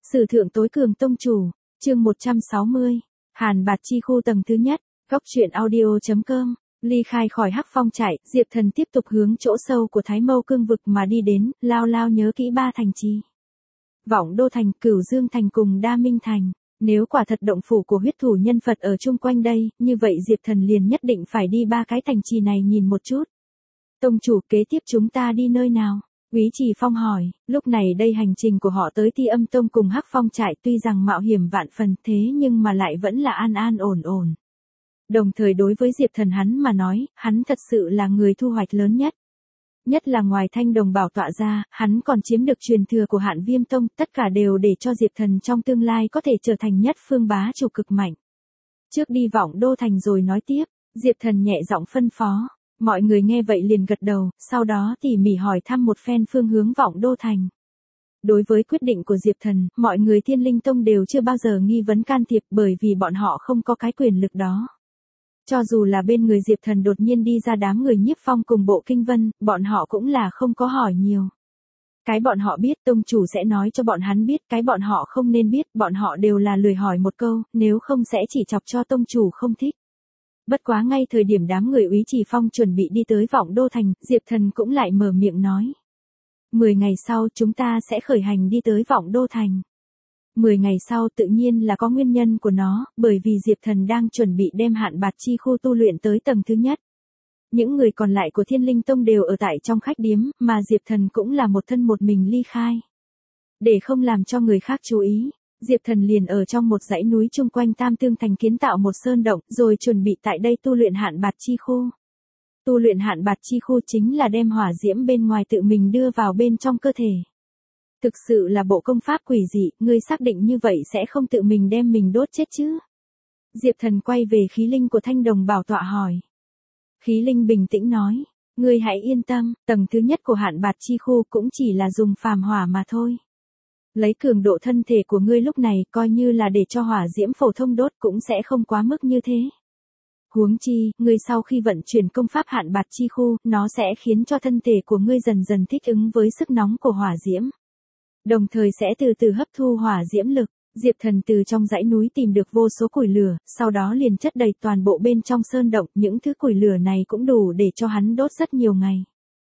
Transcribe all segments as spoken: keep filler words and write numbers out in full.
Sử thượng tối cường tông chủ, chương một trăm sáu mươi, Hàn Bạt Chi khu tầng thứ nhất, góc truyện audio.com, ly khai khỏi Hắc Phong trại, Diệp Thần tiếp tục hướng chỗ sâu của Thái Mâu cương vực mà đi đến, lao lao nhớ kỹ ba thành trì. Vọng Đô Thành, Cửu Dương Thành cùng Đa Minh Thành. Nếu quả thật động phủ của huyết thủ nhân Phật ở chung quanh đây, như vậy Diệp Thần liền nhất định phải đi ba cái thành trì này nhìn một chút. Tông chủ, kế tiếp chúng ta đi nơi nào? Úy Trì Phong hỏi, lúc này đây hành trình của họ tới Ti Âm Tông cùng Hắc Phong trại tuy rằng mạo hiểm vạn phần thế nhưng mà lại vẫn là an an ổn ổn. Đồng thời đối với Diệp Thần hắn mà nói, hắn thật sự là người thu hoạch lớn nhất. Nhất là ngoài Thanh Đồng Bảo tọa ra, hắn còn chiếm được truyền thừa của Hạn Viêm Tông, tất cả đều để cho Diệp Thần trong tương lai có thể trở thành nhất phương bá chủ cực mạnh. Trước đi Vọng Đô Thành rồi nói tiếp, Diệp Thần nhẹ giọng phân phó. Mọi người nghe vậy liền gật đầu, sau đó tỉ mỉ hỏi thăm một phen phương hướng Vọng Đô Thành. Đối với quyết định của Diệp Thần, mọi người Thiên Linh Tông đều chưa bao giờ nghi vấn can thiệp bởi vì bọn họ không có cái quyền lực đó. Cho dù là bên người Diệp Thần đột nhiên đi ra đám người Nhiếp Phong cùng Bộ Kinh Vân, bọn họ cũng là không có hỏi nhiều. Cái bọn họ biết tông chủ sẽ nói cho bọn hắn biết, cái bọn họ không nên biết, bọn họ đều là lười hỏi một câu, nếu không sẽ chỉ chọc cho tông chủ không thích. Bất quá ngay thời điểm đám người Úy Trì Phong chuẩn bị đi tới Vọng Đô Thành, Diệp Thần cũng lại mở miệng nói. Mười ngày sau chúng ta sẽ khởi hành đi tới Vọng Đô Thành. Mười ngày sau tự nhiên là có nguyên nhân của nó, bởi vì Diệp Thần đang chuẩn bị đem Hạn Bạt Chi khu tu luyện tới tầng thứ nhất. Những người còn lại của Thiên Linh Tông đều ở tại trong khách điếm, mà Diệp Thần cũng là một thân một mình ly khai. Để không làm cho người khác chú ý, Diệp Thần liền ở trong một dãy núi chung quanh Tam Tương Thành kiến tạo một sơn động, rồi chuẩn bị tại đây tu luyện Hạn Bạt Chi khu. Tu luyện Hạn Bạt Chi khu chính là đem hỏa diễm bên ngoài tự mình đưa vào bên trong cơ thể. Thực sự là bộ công pháp quỷ dị, ngươi xác định như vậy sẽ không tự mình đem mình đốt chết chứ? Diệp Thần quay về khí linh của Thanh Đồng Bảo tọa hỏi. Khí linh bình tĩnh nói, ngươi hãy yên tâm, tầng thứ nhất của Hạn Bạt Chi khu cũng chỉ là dùng phàm hỏa mà thôi. Lấy cường độ thân thể của ngươi lúc này coi như là để cho hỏa diễm phổ thông đốt cũng sẽ không quá mức như thế. Huống chi, ngươi sau khi vận chuyển công pháp Hạn Bạt Chi khu, nó sẽ khiến cho thân thể của ngươi dần dần thích ứng với sức nóng của hỏa diễm. Đồng thời sẽ từ từ hấp thu hỏa diễm lực. Diệp Thần từ trong dãy núi tìm được vô số củi lửa, sau đó liền chất đầy toàn bộ bên trong sơn động, những thứ củi lửa này cũng đủ để cho hắn đốt rất nhiều ngày.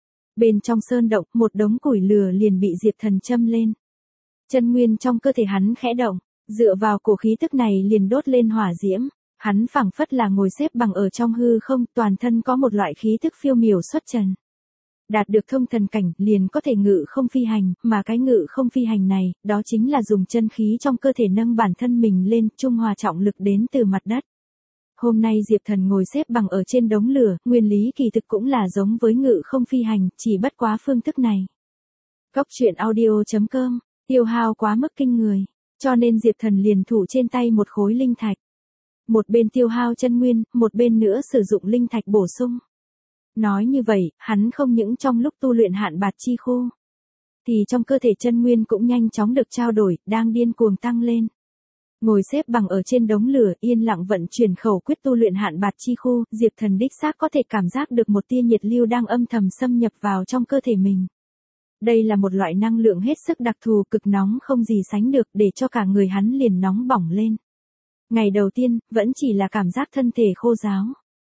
Bên trong sơn động, một đống củi lửa liền bị Diệp Thần châm lên. Chân nguyên trong cơ thể hắn khẽ động, dựa vào cổ khí tức này liền đốt lên hỏa diễm. Hắn phảng phất là ngồi xếp bằng ở trong hư không, toàn thân có một loại khí tức phiêu miểu xuất trần. Đạt được thông thần cảnh, liền có thể ngự không phi hành, mà cái ngự không phi hành này, đó chính là dùng chân khí trong cơ thể nâng bản thân mình lên, trung hòa trọng lực đến từ mặt đất. Hôm nay Diệp Thần ngồi xếp bằng ở trên đống lửa, nguyên lý kỳ thực cũng là giống với ngự không phi hành, chỉ bất quá phương thức này. Góc truyện audio.com, tiêu hao quá mức kinh người, cho nên Diệp Thần liền thủ trên tay một khối linh thạch. Một bên tiêu hao chân nguyên, một bên nữa sử dụng linh thạch bổ sung. Nói như vậy, hắn không những trong lúc tu luyện Hạn Bạt Chi khu, thì trong cơ thể chân nguyên cũng nhanh chóng được trao đổi, đang điên cuồng tăng lên. Ngồi xếp bằng ở trên đống lửa, yên lặng vận chuyển khẩu quyết tu luyện Hạn Bạt Chi khu, Diệp Thần đích xác có thể cảm giác được một tia nhiệt lưu đang âm thầm xâm nhập vào trong cơ thể mình. Đây là một loại năng lượng hết sức đặc thù, cực nóng không gì sánh được, để cho cả người hắn liền nóng bỏng lên. Ngày đầu tiên, vẫn chỉ là cảm giác thân thể khô ráo.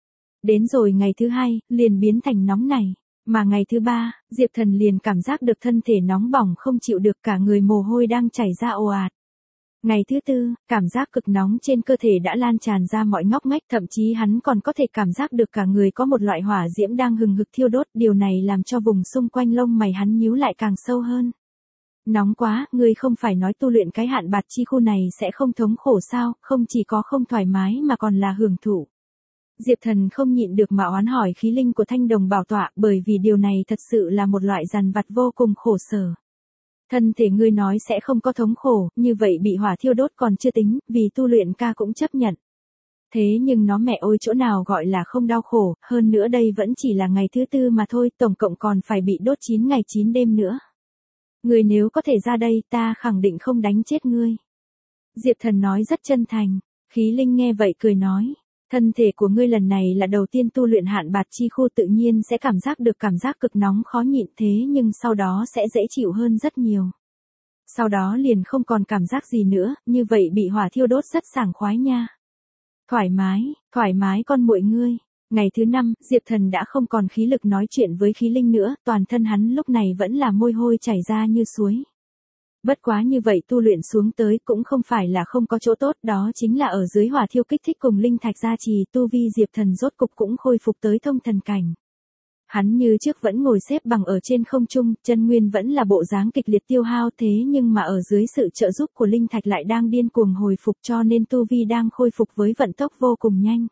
Đến rồi ngày thứ hai, liền biến thành nóng này. Mà ngày thứ ba, Diệp Thần liền cảm giác được thân thể nóng bỏng không chịu được, cả người mồ hôi đang chảy ra ồ ạt. Ngày thứ tư, cảm giác cực nóng trên cơ thể đã lan tràn ra mọi ngóc ngách, thậm chí hắn còn có thể cảm giác được cả người có một loại hỏa diễm đang hừng hực thiêu đốt, điều này làm cho vùng xung quanh lông mày hắn nhíu lại càng sâu hơn. Nóng quá, ngươi không phải nói tu luyện cái Hạn Bạt Chi khu này sẽ không thống khổ sao, không chỉ có không thoải mái mà còn là hưởng thụ. Diệp Thần không nhịn được mà oán hỏi khí linh của Thanh Đồng Bảo tọa, bởi vì điều này thật sự là một loại dằn vặt vô cùng khổ sở. Thân thể ngươi nói sẽ không có thống khổ, như vậy bị hỏa thiêu đốt còn chưa tính, vì tu luyện ca cũng chấp nhận. Thế nhưng nó mẹ ôi chỗ nào gọi là không đau khổ, hơn nữa đây vẫn chỉ là ngày thứ tư mà thôi, tổng cộng còn phải bị đốt chín ngày chín đêm nữa. Ngươi nếu có thể ra đây, ta khẳng định không đánh chết ngươi. Diệp Thần nói rất chân thành, khí linh nghe vậy cười nói. Thân thể của ngươi lần này là đầu tiên tu luyện Hạn Bạt Chi khu, tự nhiên sẽ cảm giác được cảm giác cực nóng khó nhịn, thế nhưng sau đó sẽ dễ chịu hơn rất nhiều. Sau đó liền không còn cảm giác gì nữa, như vậy bị hỏa thiêu đốt rất sảng khoái nha. Thoải mái, thoải mái con muội ngươi. Ngày thứ năm, Diệp Thần đã không còn khí lực nói chuyện với khí linh nữa, toàn thân hắn lúc này vẫn là môi hôi chảy ra như suối. Bất quá như vậy tu luyện xuống tới cũng không phải là không có chỗ tốt, đó chính là ở dưới hỏa thiêu kích thích cùng linh thạch gia trì, tu vi Diệp Thần rốt cục cũng khôi phục tới thông thần cảnh. Hắn như trước vẫn ngồi xếp bằng ở trên không trung, chân nguyên vẫn là bộ dáng kịch liệt tiêu hao, thế nhưng mà ở dưới sự trợ giúp của linh thạch lại đang điên cuồng hồi phục, cho nên tu vi đang khôi phục với vận tốc vô cùng nhanh.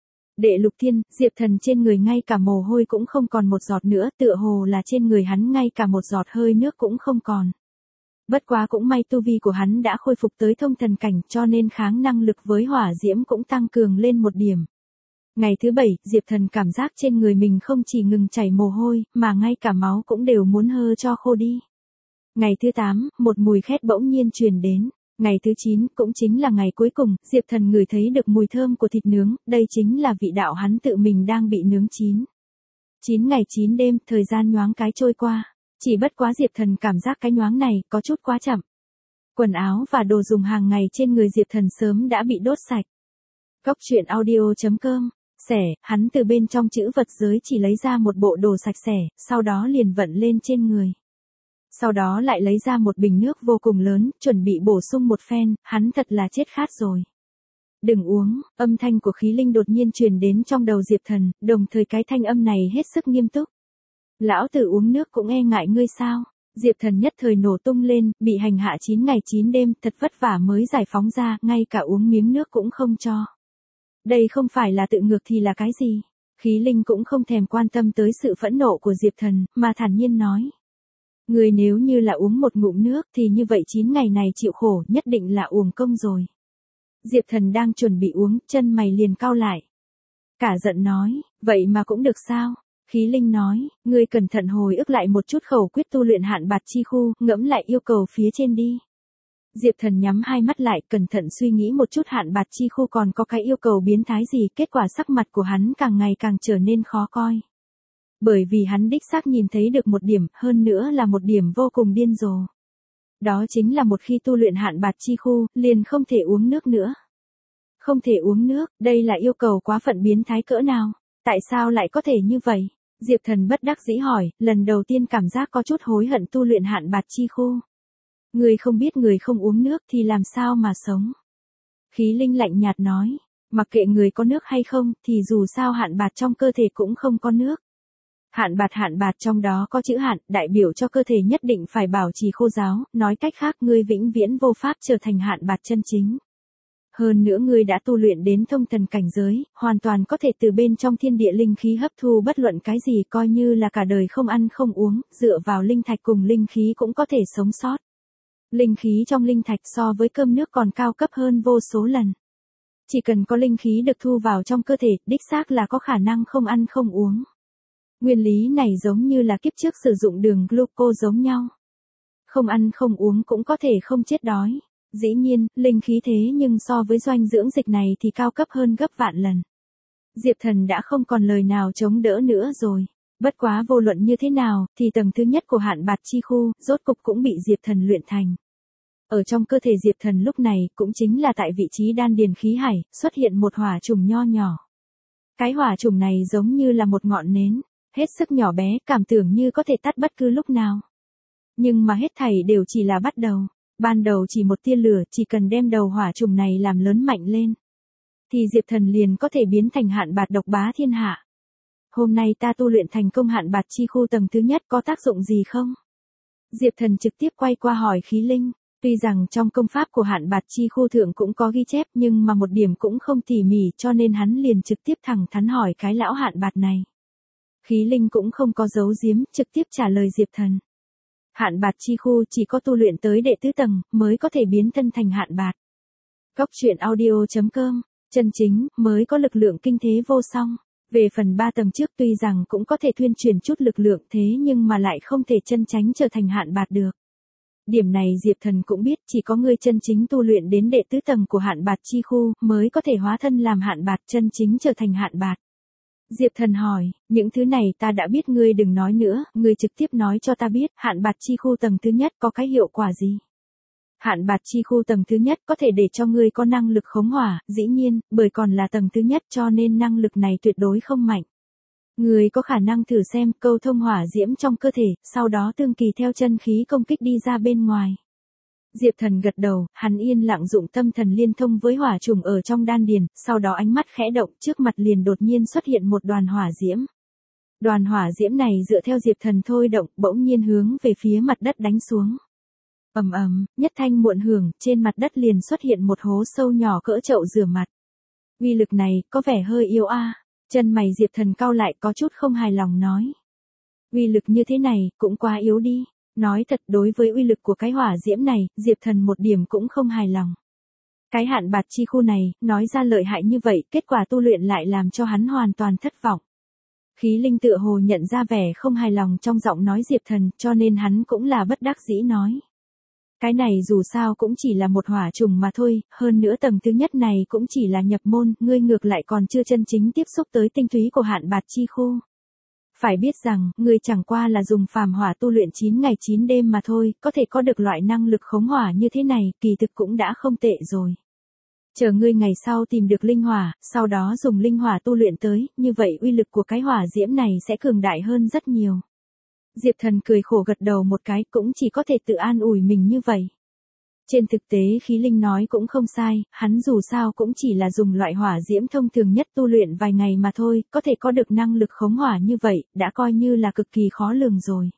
Đệ lục thiên, Diệp Thần trên người ngay cả mồ hôi cũng không còn một giọt nữa, tựa hồ là trên người hắn ngay cả một giọt hơi nước cũng không còn. Bất quá cũng may tu vi của hắn đã khôi phục tới thông thần cảnh, cho nên kháng năng lực với hỏa diễm cũng tăng cường lên một điểm. Ngày thứ bảy, Diệp Thần cảm giác trên người mình không chỉ ngừng chảy mồ hôi, mà ngay cả máu cũng đều muốn hơ cho khô đi. Ngày thứ tám, một mùi khét bỗng nhiên truyền đến. Ngày thứ chín, cũng chính là ngày cuối cùng, Diệp Thần ngửi thấy được mùi thơm của thịt nướng, đây chính là vị đạo hắn tự mình đang bị nướng chín. chín ngày chín đêm, thời gian nhoáng cái trôi qua. Chỉ bất quá Diệp Thần cảm giác cái nhoáng này có chút quá chậm. Quần áo và đồ dùng hàng ngày trên người Diệp Thần sớm đã bị đốt sạch. Góc truyện audio chấm com. Xẻ, hắn từ bên trong chữ vật giới chỉ lấy ra một bộ đồ sạch sẽ, sau đó liền vận lên trên người. Sau đó lại lấy ra một bình nước vô cùng lớn, chuẩn bị bổ sung một phen, hắn thật là chết khát rồi. Đừng uống, âm thanh của khí linh đột nhiên truyền đến trong đầu Diệp Thần, đồng thời cái thanh âm này hết sức nghiêm túc. Lão tử uống nước cũng e ngại ngươi sao? Diệp Thần nhất thời nổ tung lên, bị hành hạ chín ngày chín đêm, thật vất vả mới giải phóng ra, ngay cả uống miếng nước cũng không cho. Đây không phải là tự ngược thì là cái gì? Khí linh cũng không thèm quan tâm tới sự phẫn nộ của Diệp Thần, mà thản nhiên nói. Người nếu như là uống một ngụm nước thì như vậy chín ngày này chịu khổ nhất định là uổng công rồi. Diệp Thần đang chuẩn bị uống, chân mày liền cau lại. Cả giận nói, vậy mà cũng được sao? Khí linh nói, ngươi cẩn thận hồi ức lại một chút khẩu quyết tu luyện hạn bạt chi khu, ngẫm lại yêu cầu phía trên đi. Diệp Thần nhắm hai mắt lại, cẩn thận suy nghĩ một chút hạn bạt chi khu còn có cái yêu cầu biến thái gì, kết quả sắc mặt của hắn càng ngày càng trở nên khó coi. Bởi vì hắn đích xác nhìn thấy được một điểm, hơn nữa là một điểm vô cùng điên rồ. Đó chính là một khi tu luyện hạn bạt chi khu, liền không thể uống nước nữa. Không thể uống nước, đây là yêu cầu quá phận biến thái cỡ nào? Tại sao lại có thể như vậy? Diệp Thần bất đắc dĩ hỏi, lần đầu tiên cảm giác có chút hối hận tu luyện hạn bạt chi khu. Người không biết người không uống nước thì làm sao mà sống? Khí linh lạnh nhạt nói, mặc kệ người có nước hay không, thì dù sao hạn bạt trong cơ thể cũng không có nước. Hạn bạt hạn bạt trong đó có chữ hạn, đại biểu cho cơ thể nhất định phải bảo trì khô ráo, nói cách khác ngươi vĩnh viễn vô pháp trở thành hạn bạt chân chính. Hơn nữa ngươi đã tu luyện đến thông thần cảnh giới, hoàn toàn có thể từ bên trong thiên địa linh khí hấp thu bất luận cái gì, coi như là cả đời không ăn không uống, dựa vào linh thạch cùng linh khí cũng có thể sống sót. Linh khí trong linh thạch so với cơm nước còn cao cấp hơn vô số lần. Chỉ cần có linh khí được thu vào trong cơ thể, đích xác là có khả năng không ăn không uống. Nguyên lý này giống như là kiếp trước sử dụng đường glucose giống nhau. Không ăn không uống cũng có thể không chết đói. Dĩ nhiên, linh khí thế nhưng so với doanh dưỡng dịch này thì cao cấp hơn gấp vạn lần. Diệp Thần đã không còn lời nào chống đỡ nữa rồi. Bất quá vô luận như thế nào, thì tầng thứ nhất của hạn bạt chi khu, rốt cục cũng bị Diệp Thần luyện thành. Ở trong cơ thể Diệp Thần lúc này, cũng chính là tại vị trí đan điền khí hải, xuất hiện một hỏa trùng nho nhỏ. Cái hỏa trùng này giống như là một ngọn nến, hết sức nhỏ bé, cảm tưởng như có thể tắt bất cứ lúc nào. Nhưng mà hết thảy đều chỉ là bắt đầu. Ban đầu chỉ một tia lửa, chỉ cần đem đầu hỏa trùng này làm lớn mạnh lên, thì Diệp Thần liền có thể biến thành hạn bạt độc bá thiên hạ. Hôm nay ta tu luyện thành công hạn bạt chi khu tầng thứ nhất có tác dụng gì không? Diệp Thần trực tiếp quay qua hỏi khí linh. Tuy rằng trong công pháp của hạn bạt chi khu thượng cũng có ghi chép nhưng mà một điểm cũng không tỉ mỉ cho nên hắn liền trực tiếp thẳng thắn hỏi cái lão hạn bạt này. Khí linh cũng không có giấu giếm, trực tiếp trả lời Diệp Thần. Hạn bạt chi khu chỉ có tu luyện tới đệ tứ tầng mới có thể biến thân thành hạn bạt. Góc truyện audio chấm com, chân chính mới có lực lượng kinh thế vô song. Về phần ba tầng trước tuy rằng cũng có thể thuyên truyền chút lực lượng thế nhưng mà lại không thể chân chánh trở thành hạn bạt được. Điểm này Diệp Thần cũng biết, chỉ có người chân chính tu luyện đến đệ tứ tầng của hạn bạt chi khu mới có thể hóa thân làm hạn bạt chân chính trở thành hạn bạt. Diệp Thần hỏi, những thứ này ta đã biết, ngươi đừng nói nữa, ngươi trực tiếp nói cho ta biết, hạn bạt chi khu tầng thứ nhất có cái hiệu quả gì? Hạn bạt chi khu tầng thứ nhất có thể để cho ngươi có năng lực khống hỏa, dĩ nhiên, bởi còn là tầng thứ nhất cho nên năng lực này tuyệt đối không mạnh. Ngươi có khả năng thử xem câu thông hỏa diễm trong cơ thể, sau đó tương kỳ theo chân khí công kích đi ra bên ngoài. Diệp Thần gật đầu, hắn yên lặng dụng tâm thần liên thông với hỏa trùng ở trong đan điền, sau đó ánh mắt khẽ động, trước mặt liền đột nhiên xuất hiện một đoàn hỏa diễm. Đoàn hỏa diễm này dựa theo Diệp Thần thôi động, bỗng nhiên hướng về phía mặt đất đánh xuống. Ầm ầm, nhất thanh muộn hưởng, trên mặt đất liền xuất hiện một hố sâu nhỏ cỡ chậu rửa mặt. Uy lực này có vẻ hơi yếu a. Chân mày Diệp Thần cau lại có chút không hài lòng nói. Uy lực như thế này, cũng quá yếu đi. Nói thật, đối với uy lực của cái hỏa diễm này, Diệp Thần một điểm cũng không hài lòng. Cái hạn bạt chi khu này, nói ra lợi hại như vậy, kết quả tu luyện lại làm cho hắn hoàn toàn thất vọng. Khí Linh tựa hồ nhận ra vẻ không hài lòng trong giọng nói Diệp Thần, cho nên hắn cũng là bất đắc dĩ nói. Cái này dù sao cũng chỉ là một hỏa trùng mà thôi, hơn nữa tầng thứ nhất này cũng chỉ là nhập môn, ngươi ngược lại còn chưa chân chính tiếp xúc tới tinh túy của hạn bạt chi khu. Phải biết rằng, ngươi chẳng qua là dùng phàm hỏa tu luyện chín ngày chín đêm mà thôi, có thể có được loại năng lực khống hỏa như thế này, kỳ thực cũng đã không tệ rồi. Chờ ngươi ngày sau tìm được linh hỏa, sau đó dùng linh hỏa tu luyện tới, như vậy uy lực của cái hỏa diễm này sẽ cường đại hơn rất nhiều. Diệp Thần cười khổ gật đầu một cái, cũng chỉ có thể tự an ủi mình như vậy. Trên thực tế Khí Linh nói cũng không sai, hắn dù sao cũng chỉ là dùng loại hỏa diễm thông thường nhất tu luyện vài ngày mà thôi, có thể có được năng lực khống hỏa như vậy, đã coi như là cực kỳ khó lường rồi.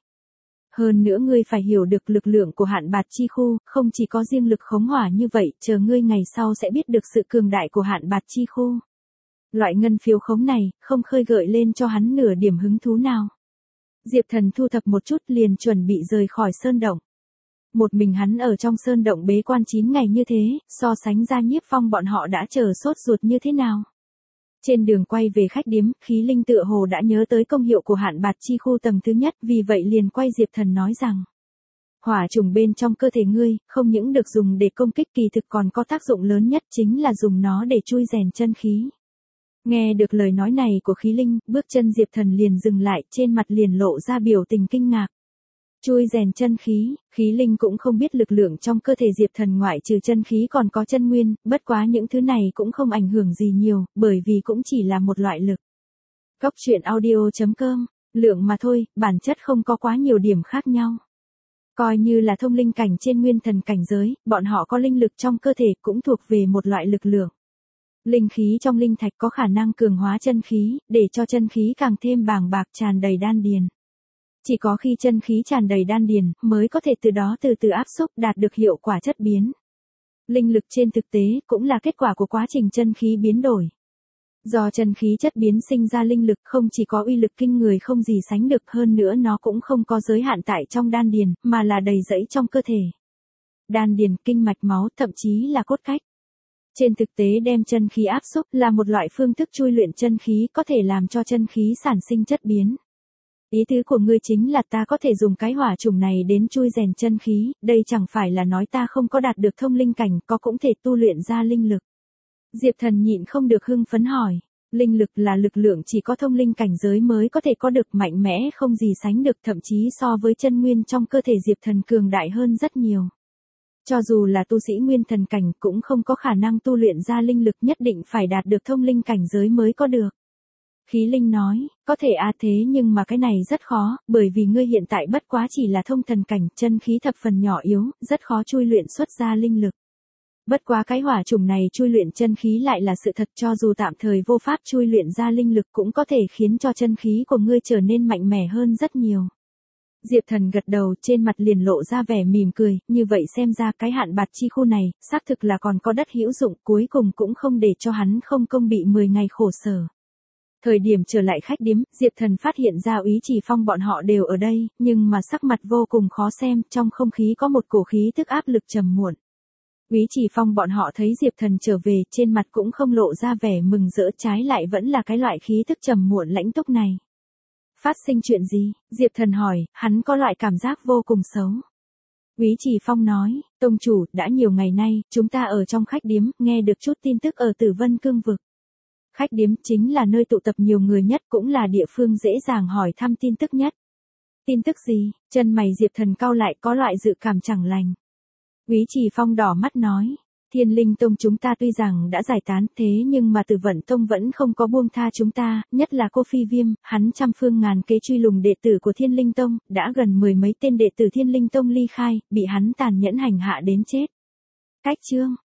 Hơn nữa ngươi phải hiểu được lực lượng của hạn bạt chi khu, không chỉ có riêng lực khống hỏa như vậy, chờ ngươi ngày sau sẽ biết được sự cường đại của hạn bạt chi khu. Loại ngân phiếu khống này, không khơi gợi lên cho hắn nửa điểm hứng thú nào. Diệp Thần thu thập một chút liền chuẩn bị rời khỏi sơn động. Một mình hắn ở trong sơn động bế quan chín ngày như thế, so sánh ra Nhiếp Phong bọn họ đã chờ sốt ruột như thế nào. Trên đường quay về khách điếm, Khí Linh tựa hồ đã nhớ tới công hiệu của hạn bạt chi khu tầng thứ nhất, vì vậy liền quay Diệp Thần nói rằng. Hỏa trùng bên trong cơ thể ngươi, không những được dùng để công kích kỳ thực còn có tác dụng lớn nhất chính là dùng nó để chui rèn chân khí. Nghe được lời nói này của Khí Linh, bước chân Diệp Thần liền dừng lại, trên mặt liền lộ ra biểu tình kinh ngạc. Chui rèn chân khí, Khí Linh cũng không biết lực lượng trong cơ thể Diệp Thần ngoại trừ chân khí còn có chân nguyên, bất quá những thứ này cũng không ảnh hưởng gì nhiều, bởi vì cũng chỉ là một loại lực. Góc truyện audio chấm com, lượng mà thôi, bản chất không có quá nhiều điểm khác nhau. Coi như là thông linh cảnh trên nguyên thần cảnh giới, bọn họ có linh lực trong cơ thể cũng thuộc về một loại lực lượng. Linh khí trong linh thạch có khả năng cường hóa chân khí, để cho chân khí càng thêm bàng bạc tràn đầy đan điền. Chỉ có khi chân khí tràn đầy đan điền, mới có thể từ đó từ từ áp xúc đạt được hiệu quả chất biến. Linh lực trên thực tế, cũng là kết quả của quá trình chân khí biến đổi. Do chân khí chất biến sinh ra linh lực không chỉ có uy lực kinh người không gì sánh được, hơn nữa nó cũng không có giới hạn tại trong đan điền, mà là đầy rẫy trong cơ thể. Đan điền, kinh mạch máu, thậm chí là cốt cách. Trên thực tế đem chân khí áp xúc là một loại phương thức chui luyện chân khí có thể làm cho chân khí sản sinh chất biến. Ý tứ của ngươi chính là ta có thể dùng cái hỏa trùng này đến chui rèn chân khí, đây chẳng phải là nói ta không có đạt được thông linh cảnh, có cũng thể tu luyện ra linh lực. Diệp Thần nhịn không được hưng phấn hỏi, linh lực là lực lượng chỉ có thông linh cảnh giới mới có thể có được, mạnh mẽ không gì sánh được, thậm chí so với chân nguyên trong cơ thể Diệp Thần cường đại hơn rất nhiều. Cho dù là tu sĩ nguyên thần cảnh cũng không có khả năng tu luyện ra linh lực, nhất định phải đạt được thông linh cảnh giới mới có được. Khí Linh nói, có thể à thế nhưng mà cái này rất khó, bởi vì ngươi hiện tại bất quá chỉ là thông thần cảnh, chân khí thập phần nhỏ yếu, rất khó chui luyện xuất ra linh lực. Bất quá cái hỏa trùng này chui luyện chân khí lại là sự thật, cho dù tạm thời vô pháp chui luyện ra linh lực cũng có thể khiến cho chân khí của ngươi trở nên mạnh mẽ hơn rất nhiều. Diệp Thần gật đầu, trên mặt liền lộ ra vẻ mỉm cười, như vậy xem ra cái hạn bạt chi khu này, xác thực là còn có đất hữu dụng, cuối cùng cũng không để cho hắn không công bị mười ngày khổ sở. Thời điểm trở lại khách điếm, Diệp Thần phát hiện ra Úy Chỉ Phong bọn họ đều ở đây, nhưng mà sắc mặt vô cùng khó xem, trong không khí có một cổ khí tức áp lực trầm muộn. Úy Chỉ Phong bọn họ thấy Diệp Thần trở về, trên mặt cũng không lộ ra vẻ mừng rỡ, trái lại vẫn là cái loại khí tức trầm muộn lãnh túc này. Phát sinh chuyện gì? Diệp Thần hỏi, hắn có loại cảm giác vô cùng xấu. Úy Chỉ Phong nói, tông chủ, đã nhiều ngày nay, chúng ta ở trong khách điếm, nghe được chút tin tức ở Tử Vân Cương vực. Khách điếm chính là nơi tụ tập nhiều người nhất, cũng là địa phương dễ dàng hỏi thăm tin tức nhất. Tin tức gì? Chân mày Diệp Thần cau lại, có loại dự cảm chẳng lành. Quý Trì Phong đỏ mắt nói, Thiên Linh Tông chúng ta tuy rằng đã giải tán thế nhưng mà Tử Vận Tông vẫn không có buông tha chúng ta, nhất là cô Phi Viêm, hắn trăm phương ngàn kế truy lùng đệ tử của Thiên Linh Tông, đã gần mười mấy tên đệ tử Thiên Linh Tông ly khai, bị hắn tàn nhẫn hành hạ đến chết. Cách chương